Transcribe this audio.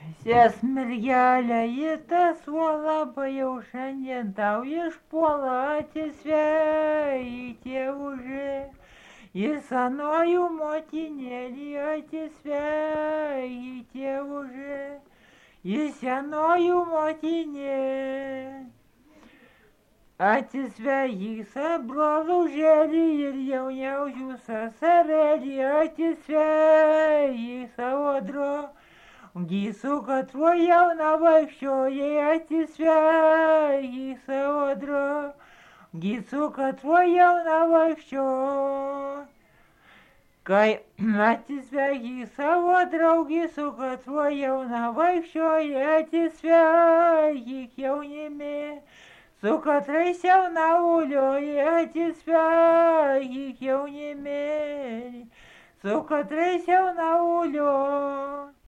Ses mergelė, ji tas labai jau šiandien tau išpuola atsisveikti užė. Į senojų motinėlį atsisveikti užė. Į senojų motinėlį. Atsisveik brolužėlį ir jauniausių sasarėlį, atsisveik savo draugį su katru jauna vaikščioje, atsisveik savo draugį su katru jauna vaikščioje. Kai atsisveik savo draugį su katru jauna vaikščioje, atsisveik jaunimi. Su katrais jauna ulioje, atsisveik jaunimėlį, su katrais jauna ulioje.